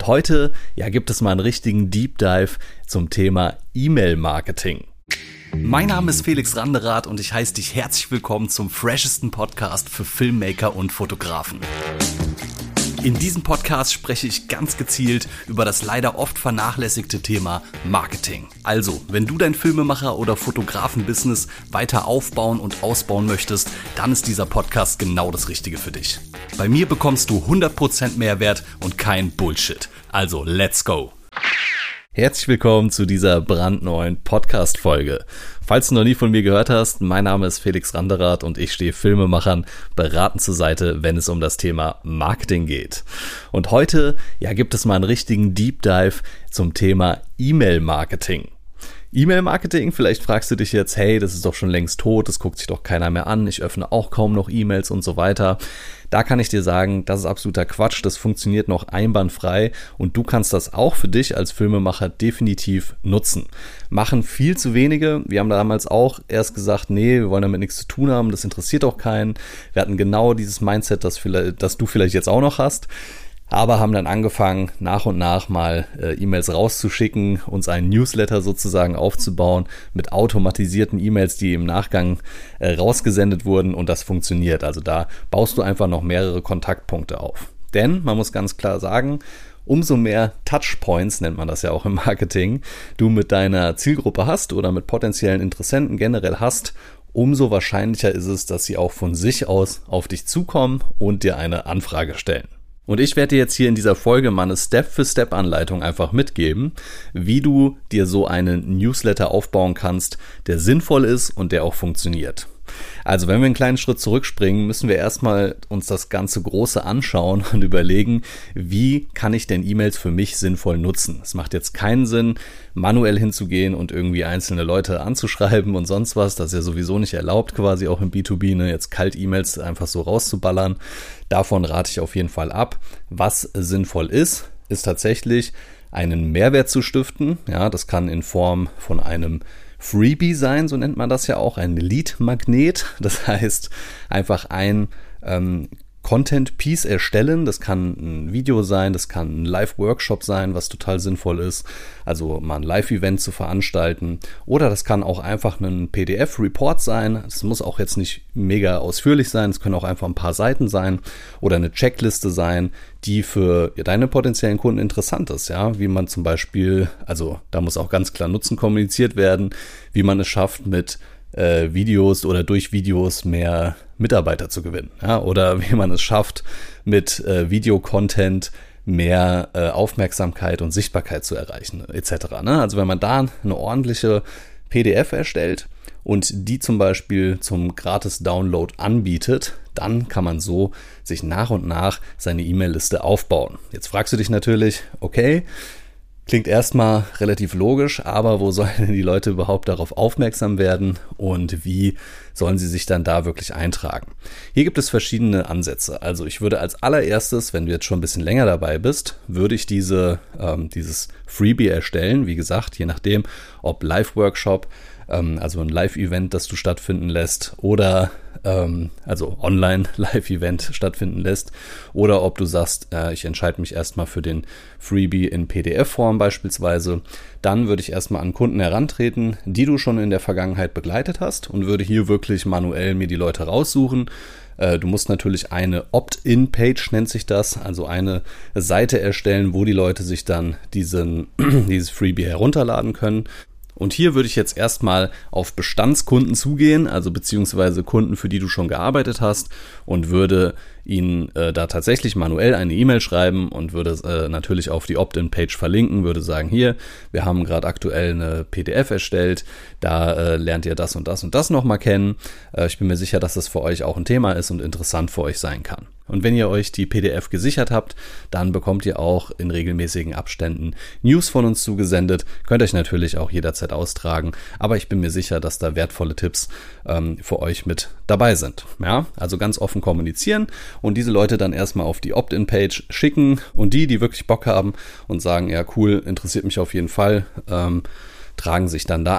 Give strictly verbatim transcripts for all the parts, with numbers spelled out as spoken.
Und heute, ja, gibt es mal einen richtigen Deep Dive zum Thema E-Mail-Marketing. Mein Name ist Felix Randerath und ich heiße dich herzlich willkommen zum freshesten Podcast für Filmmaker und Fotografen. In diesem Podcast spreche ich ganz gezielt über das leider oft vernachlässigte Thema Marketing. Also, wenn du dein Filmemacher- oder Fotografen-Business weiter aufbauen und ausbauen möchtest, dann ist dieser Podcast genau das Richtige für dich. Bei mir bekommst du hundert Prozent Mehrwert und kein Bullshit. Also, let's go! Herzlich willkommen zu dieser brandneuen Podcast-Folge. Falls du noch nie von mir gehört hast, mein Name ist Felix Randerath und ich stehe Filmemachern beratend zur Seite, wenn es um das Thema Marketing geht. Und heute, ja, gibt es mal einen richtigen Deep Dive zum Thema E-Mail-Marketing. E-Mail-Marketing, vielleicht fragst du dich jetzt, hey, das ist doch schon längst tot, das guckt sich doch keiner mehr an, ich öffne auch kaum noch E-Mails und so weiter. Da kann ich dir sagen, das ist absoluter Quatsch, das funktioniert noch einwandfrei und du kannst das auch für dich als Filmemacher definitiv nutzen. Machen viel zu wenige, wir haben damals auch erst gesagt, nee, wir wollen damit nichts zu tun haben, das interessiert auch keinen. Wir hatten genau dieses Mindset, das, vielleicht, das du vielleicht jetzt auch noch hast. Aber haben dann angefangen, nach und nach mal äh, E-Mails rauszuschicken, uns einen Newsletter sozusagen aufzubauen mit automatisierten E-Mails, die im Nachgang äh, rausgesendet wurden und das funktioniert. Also da baust du einfach noch mehrere Kontaktpunkte auf. Denn man muss ganz klar sagen, umso mehr Touchpoints, nennt man das ja auch im Marketing, du mit deiner Zielgruppe hast oder mit potenziellen Interessenten generell hast, umso wahrscheinlicher ist es, dass sie auch von sich aus auf dich zukommen und dir eine Anfrage stellen. Und ich werde dir jetzt hier in dieser Folge mal eine Step-für-Step-Anleitung einfach mitgeben, wie du dir so einen Newsletter aufbauen kannst, der sinnvoll ist und der auch funktioniert. Also wenn wir einen kleinen Schritt zurückspringen, müssen wir erstmal uns das ganze Große anschauen und überlegen, wie kann ich denn E-Mails für mich sinnvoll nutzen? Es macht jetzt keinen Sinn, manuell hinzugehen und irgendwie einzelne Leute anzuschreiben und sonst was. Das ist ja sowieso nicht erlaubt, quasi auch im B zwei B, ne? Jetzt kalt E-Mails einfach so rauszuballern. Davon rate ich auf jeden Fall ab. Was sinnvoll ist, ist tatsächlich einen Mehrwert zu stiften. Ja, das kann in Form von einem Freebie sein, so nennt man das ja auch, ein Lead-Magnet. Das heißt, einfach ein ähm, Content-Piece erstellen. Das kann ein Video sein, das kann ein Live-Workshop sein, was total sinnvoll ist. Also mal ein Live-Event zu veranstalten. Oder das kann auch einfach ein P D F-Report sein. Das muss auch jetzt nicht mega ausführlich sein. Es können auch einfach ein paar Seiten sein. Oder eine Checkliste sein, die für deine potenziellen Kunden interessant ist. Ja, wie man zum Beispiel, also da muss auch ganz klar Nutzen kommuniziert werden, wie man es schafft, mit äh, Videos oder durch Videos mehr Mitarbeiter zu gewinnen. Ja, oder wie man es schafft, mit äh, Videocontent mehr äh, Aufmerksamkeit und Sichtbarkeit zu erreichen, et cetera. Ne? Also wenn man da eine ordentliche P D F erstellt und die zum Beispiel zum Gratis-Download anbietet, dann kann man so sich nach und nach seine E-Mail-Liste aufbauen. Jetzt fragst du dich natürlich, okay, klingt erstmal relativ logisch, aber wo sollen denn die Leute überhaupt darauf aufmerksam werden und wie sollen sie sich dann da wirklich eintragen? Hier gibt es verschiedene Ansätze. Also ich würde als allererstes, wenn du jetzt schon ein bisschen länger dabei bist, würde ich diese ähm, dieses Freebie erstellen. Wie gesagt, je nachdem, ob Live-Workshop, ähm, also ein Live-Event, das du stattfinden lässt, oder ähm, also Online-Live-Event stattfinden lässt, oder ob du sagst, äh, ich entscheide mich erstmal für den Freebie in P D F-Form beispielsweise, dann würde ich erstmal an Kunden herantreten, die du schon in der Vergangenheit begleitet hast und würde hier wirklich manuell mir die Leute raussuchen. Äh, du musst natürlich eine Opt-in-Page, nennt sich das, also eine Seite erstellen, wo die Leute sich dann diesen, dieses Freebie herunterladen können. Und hier würde ich jetzt erstmal auf Bestandskunden zugehen, also beziehungsweise Kunden, für die du schon gearbeitet hast, und würde ihnen äh, da tatsächlich manuell eine E-Mail schreiben und würde äh, natürlich auf die Opt-in-Page verlinken, würde sagen, hier, wir haben gerade aktuell eine P D F erstellt, da äh, lernt ihr das und das und das nochmal kennen. Äh, ich bin mir sicher, dass das für euch auch ein Thema ist und interessant für euch sein kann. Und wenn ihr euch die P D F gesichert habt, dann bekommt ihr auch in regelmäßigen Abständen News von uns zugesendet. Könnt euch natürlich auch jederzeit austragen, aber ich bin mir sicher, dass da wertvolle Tipps ähm, für euch mit dabei sind. Ja, also ganz offen kommunizieren und diese Leute dann erstmal auf die Opt-in-Page schicken und die, die wirklich Bock haben und sagen, ja cool, interessiert mich auf jeden Fall, ähm, tragen sich dann da ein.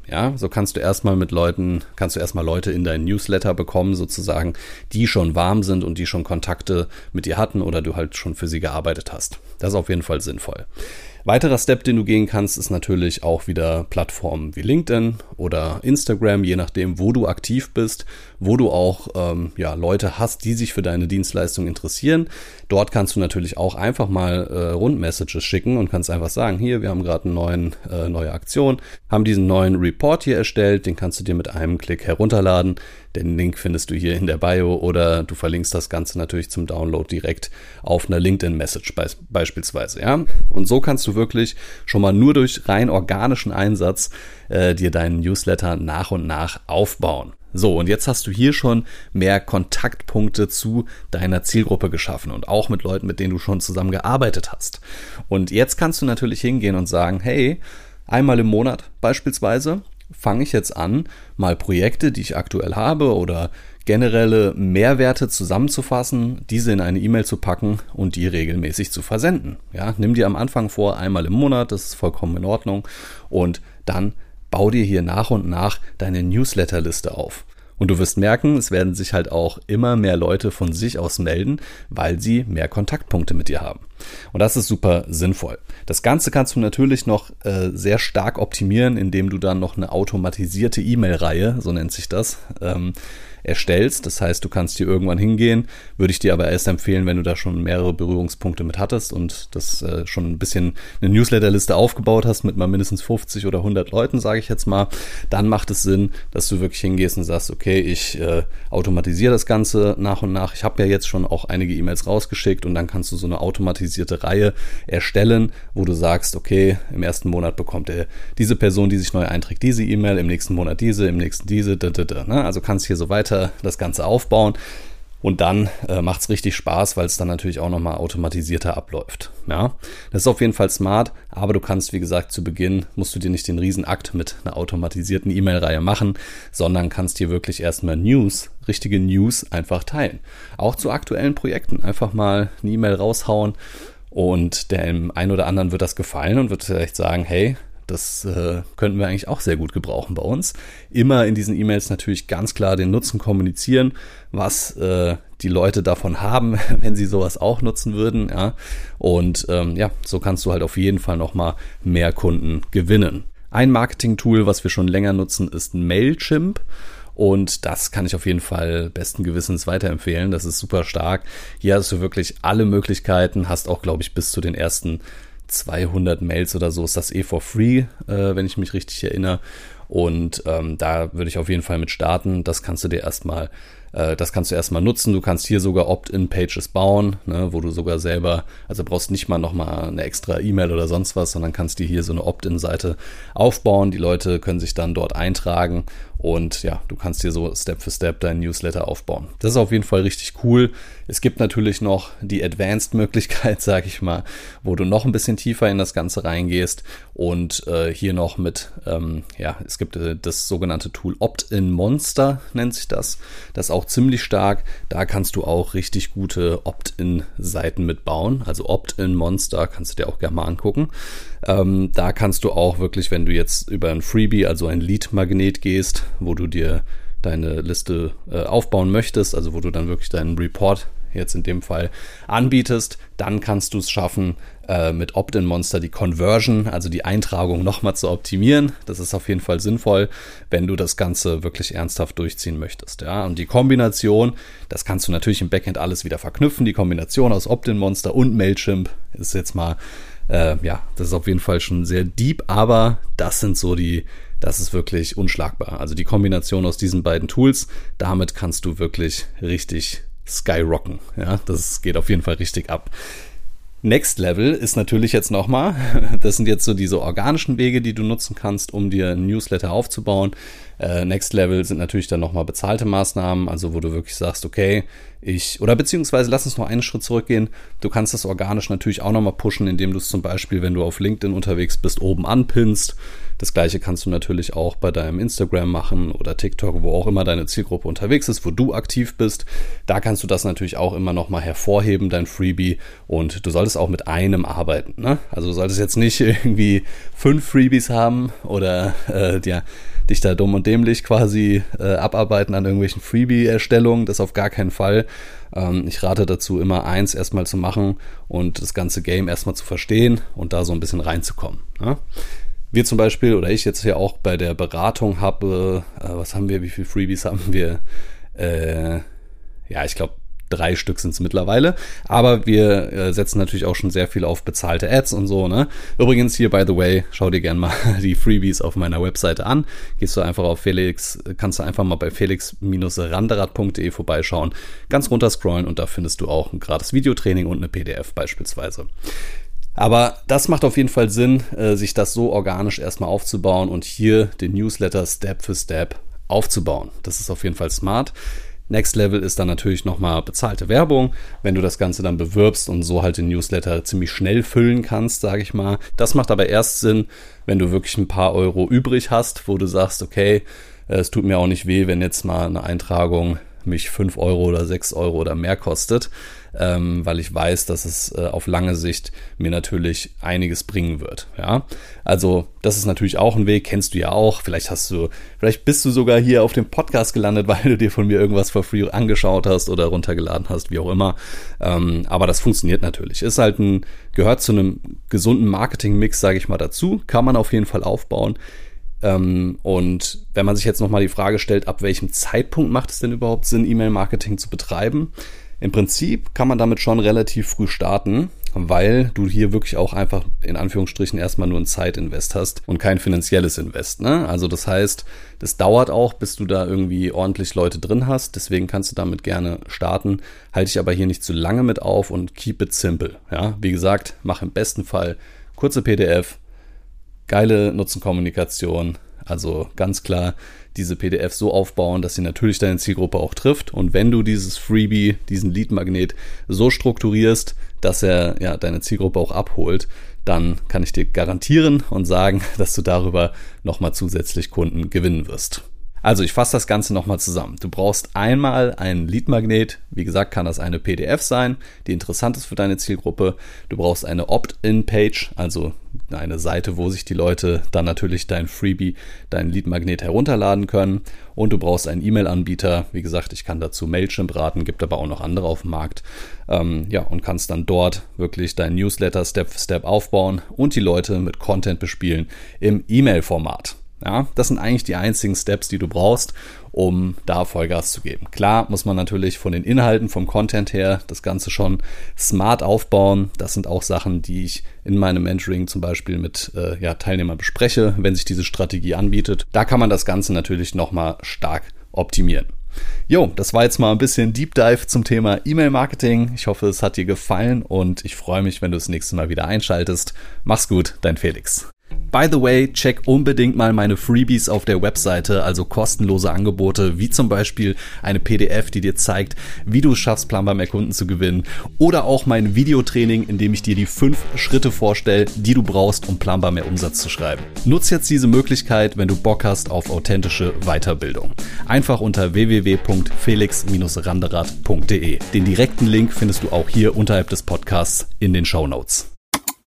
Ja, so kannst du erstmal mit Leuten, kannst du erstmal Leute in deinen Newsletter bekommen, sozusagen, die schon warm sind und die schon Kontakte mit dir hatten oder du halt schon für sie gearbeitet hast. Das ist auf jeden Fall sinnvoll. Weiterer Step, den du gehen kannst, ist natürlich auch wieder Plattformen wie LinkedIn oder Instagram, je nachdem, wo du aktiv bist, wo du auch ähm, ja, Leute hast, die sich für deine Dienstleistung interessieren. Dort kannst du natürlich auch einfach mal äh, Rundmessages schicken und kannst einfach sagen, hier, wir haben gerade eine neuen, äh, neue Aktion, haben diesen neuen Report hier erstellt, den kannst du dir mit einem Klick herunterladen. Den Link findest du hier in der Bio oder du verlinkst das Ganze natürlich zum Download direkt auf einer LinkedIn-Message be- beispielsweise. Ja? Und so kannst du wirklich schon mal nur durch rein organischen Einsatz äh, dir deinen Newsletter nach und nach aufbauen. So, und jetzt hast du hier schon mehr Kontaktpunkte zu deiner Zielgruppe geschaffen und auch mit Leuten, mit denen du schon zusammen gearbeitet hast. Und jetzt kannst du natürlich hingehen und sagen, hey, einmal im Monat beispielsweise fange ich jetzt an, mal Projekte, die ich aktuell habe oder generelle Mehrwerte zusammenzufassen, diese in eine E-Mail zu packen und die regelmäßig zu versenden. Ja, nimm dir am Anfang vor, einmal im Monat, das ist vollkommen in Ordnung, und dann bau dir hier nach und nach deine Newsletterliste auf. Und du wirst merken, es werden sich halt auch immer mehr Leute von sich aus melden, weil sie mehr Kontaktpunkte mit dir haben. Und das ist super sinnvoll. Das Ganze kannst du natürlich noch äh, sehr stark optimieren, indem du dann noch eine automatisierte E-Mail-Reihe, so nennt sich das, ähm, erstellst. Das heißt, du kannst hier irgendwann hingehen, würde ich dir aber erst empfehlen, wenn du da schon mehrere Berührungspunkte mit hattest und das äh, schon ein bisschen eine Newsletterliste aufgebaut hast mit mal mindestens fünfzig oder hundert Leuten, sage ich jetzt mal, dann macht es Sinn, dass du wirklich hingehst und sagst, okay, ich äh, automatisiere das Ganze nach und nach. Ich habe ja jetzt schon auch einige E-Mails rausgeschickt und dann kannst du so eine automatisierte Reihe erstellen, wo du sagst, okay, im ersten Monat bekommt er diese Person, die sich neu einträgt, diese E-Mail, im nächsten Monat diese, im nächsten diese, da, da, da, ne? Also kannst hier so weiter das Ganze aufbauen und dann äh, macht es richtig Spaß, weil es dann natürlich auch nochmal automatisierter abläuft. Ja, das ist auf jeden Fall smart, aber du kannst, wie gesagt, zu Beginn musst du dir nicht den Riesenakt mit einer automatisierten E-Mail-Reihe machen, sondern kannst dir wirklich erstmal News, richtige News einfach teilen. Auch zu aktuellen Projekten einfach mal eine E-Mail raushauen und dem einen oder anderen wird das gefallen und wird vielleicht sagen, hey, das äh, könnten wir eigentlich auch sehr gut gebrauchen bei uns. Immer in diesen E-Mails natürlich ganz klar den Nutzen kommunizieren, was äh, die Leute davon haben, wenn sie sowas auch nutzen würden. Ja? Und ähm, ja, so kannst du halt auf jeden Fall nochmal mehr Kunden gewinnen. Ein Marketing-Tool, was wir schon länger nutzen, ist Mailchimp. Und das kann ich auf jeden Fall besten Gewissens weiterempfehlen. Das ist super stark. Hier hast du wirklich alle Möglichkeiten, hast auch, glaube ich, bis zu den ersten zweihundert Mails oder so ist das eh for free, äh, wenn ich mich richtig erinnere. Und ähm, da würde ich auf jeden Fall mit starten. Das kannst du dir erstmal, äh, das kannst du erstmal nutzen. Du kannst hier sogar Opt-in-Pages bauen, ne, wo du sogar selber, also brauchst nicht mal nochmal eine extra E-Mail oder sonst was, sondern kannst dir hier so eine Opt-in-Seite aufbauen. Die Leute können sich dann dort eintragen und ja, du kannst dir so Step für Step deinen Newsletter aufbauen. Das ist auf jeden Fall richtig cool. Es gibt natürlich noch die Advanced-Möglichkeit, sag ich mal, wo du noch ein bisschen tiefer in das Ganze reingehst und äh, hier noch mit, ähm, ja, es gibt äh, das sogenannte Tool Opt-in Monster, nennt sich das. Das ist auch ziemlich stark. Da kannst du auch richtig gute Opt-in-Seiten mitbauen. Also Opt-in Monster kannst du dir auch gerne mal angucken. Ähm, da kannst du auch wirklich, wenn du jetzt über ein Freebie, also ein Lead-Magnet gehst, wo du dir deine Liste äh, aufbauen möchtest, also wo du dann wirklich deinen Report jetzt in dem Fall anbietest, dann kannst du es schaffen, äh, mit Opt-in Monster die Conversion, also die Eintragung nochmal zu optimieren. Das ist auf jeden Fall sinnvoll, wenn du das Ganze wirklich ernsthaft durchziehen möchtest. Ja? Und die Kombination, das kannst du natürlich im Backend alles wieder verknüpfen, die Kombination aus Opt-in Monster und Mailchimp ist jetzt mal, äh, ja, das ist auf jeden Fall schon sehr deep, aber das sind so die, das ist wirklich unschlagbar. Also die Kombination aus diesen beiden Tools, damit kannst du wirklich richtig skyrocken. Ja, das geht auf jeden Fall richtig ab. Next Level ist natürlich jetzt nochmal, das sind jetzt so diese organischen Wege, die du nutzen kannst, um dir ein Newsletter aufzubauen. Äh, Next Level sind natürlich dann nochmal bezahlte Maßnahmen, also wo du wirklich sagst, okay, ich, oder beziehungsweise lass uns noch einen Schritt zurückgehen. Du kannst das organisch natürlich auch nochmal pushen, indem du es zum Beispiel, wenn du auf LinkedIn unterwegs bist, oben anpinnst. Das gleiche kannst du natürlich auch bei deinem Instagram machen oder TikTok, wo auch immer deine Zielgruppe unterwegs ist, wo du aktiv bist. Da kannst du das natürlich auch immer nochmal hervorheben, dein Freebie, und du solltest auch mit einem arbeiten. Ne? Also du solltest jetzt nicht irgendwie fünf Freebies haben oder äh, ja, dich da dumm und dämlich quasi äh, abarbeiten an irgendwelchen Freebie-Erstellungen, das auf gar keinen Fall. Ähm, ich rate dazu, immer eins erstmal zu machen und das ganze Game erstmal zu verstehen und da so ein bisschen reinzukommen. Ja? Wir zum Beispiel, oder ich jetzt hier auch bei der Beratung habe, äh, was haben wir, wie viele Freebies haben wir? Äh, ja, ich glaube, Drei Stück sind es mittlerweile, aber wir äh, setzen natürlich auch schon sehr viel auf bezahlte Ads und so, ne? Übrigens hier, by the way, schau dir gerne mal die Freebies auf meiner Webseite an. Gehst du einfach auf Felix, kannst du einfach mal bei felix Randerad punkt de vorbeischauen, ganz runter scrollen und da findest du auch ein gratis Videotraining und eine P D F beispielsweise. Aber das macht auf jeden Fall Sinn, äh, sich das so organisch erstmal aufzubauen und hier den Newsletter Step für Step aufzubauen. Das ist auf jeden Fall smart. Next Level ist dann natürlich nochmal bezahlte Werbung, wenn du das Ganze dann bewirbst und so halt den Newsletter ziemlich schnell füllen kannst, sage ich mal. Das macht aber erst Sinn, wenn du wirklich ein paar Euro übrig hast, wo du sagst, okay, es tut mir auch nicht weh, wenn jetzt mal eine Eintragung mich fünf Euro oder sechs Euro oder mehr kostet, ähm, weil ich weiß, dass es äh, auf lange Sicht mir natürlich einiges bringen wird. Ja, also das ist natürlich auch ein Weg, kennst du ja auch. Vielleicht hast du, vielleicht bist du sogar hier auf dem Podcast gelandet, weil du dir von mir irgendwas for free angeschaut hast oder runtergeladen hast, wie auch immer. Ähm, aber das funktioniert natürlich. Ist halt ein, gehört zu einem gesunden Marketing-Mix, sage ich mal, dazu. Kann man auf jeden Fall aufbauen. Und wenn man sich jetzt nochmal die Frage stellt, ab welchem Zeitpunkt macht es denn überhaupt Sinn, E-Mail-Marketing zu betreiben? Im Prinzip kann man damit schon relativ früh starten, weil du hier wirklich auch einfach in Anführungsstrichen erstmal nur ein Zeitinvest hast und kein finanzielles Invest. Ne? Also das heißt, das dauert auch, bis du da irgendwie ordentlich Leute drin hast. Deswegen kannst du damit gerne starten. Halte ich aber hier nicht zu lange mit auf und keep it simple. Ja? Wie gesagt, mach im besten Fall kurze P D F, geile Nutzenkommunikation, also ganz klar diese P D F so aufbauen, dass sie natürlich deine Zielgruppe auch trifft. Und wenn du dieses Freebie, diesen Lead-Magnet so strukturierst, dass er ja deine Zielgruppe auch abholt, dann kann ich dir garantieren und sagen, dass du darüber nochmal zusätzlich Kunden gewinnen wirst. Also ich fasse das Ganze nochmal zusammen. Du brauchst einmal einen Lead-Magnet. Wie gesagt, kann das eine P D F sein, die interessant ist für deine Zielgruppe. Du brauchst eine Opt-in-Page, also eine Seite, wo sich die Leute dann natürlich dein Freebie, deinen Lead-Magnet herunterladen können. Und du brauchst einen E-Mail-Anbieter. Wie gesagt, ich kann dazu Mailchimp raten, gibt aber auch noch andere auf dem Markt. Ähm, ja, und kannst dann dort wirklich deinen Newsletter Step für Step aufbauen und die Leute mit Content bespielen im E-Mail-Format. Ja, das sind eigentlich die einzigen Steps, die du brauchst, um da Vollgas zu geben. Klar muss man natürlich von den Inhalten, vom Content her das Ganze schon smart aufbauen. Das sind auch Sachen, die ich in meinem Mentoring zum Beispiel mit äh, ja, Teilnehmern bespreche, wenn sich diese Strategie anbietet. Da kann man das Ganze natürlich nochmal stark optimieren. Jo, das war jetzt mal ein bisschen Deep Dive zum Thema E-Mail-Marketing. Ich hoffe, es hat dir gefallen und ich freue mich, wenn du das nächste Mal wieder einschaltest. Mach's gut, dein Felix. By the way, check unbedingt mal meine Freebies auf der Webseite, also kostenlose Angebote, wie zum Beispiel eine P D F, die dir zeigt, wie du es schaffst, planbar mehr Kunden zu gewinnen, oder auch mein Videotraining, in dem ich dir die fünf Schritte vorstelle, die du brauchst, um planbar mehr Umsatz zu schreiben. Nutz jetzt diese Möglichkeit, wenn du Bock hast auf authentische Weiterbildung. Einfach unter w w w punkt felix randerad punkt de. Den direkten Link findest du auch hier unterhalb des Podcasts in den Shownotes.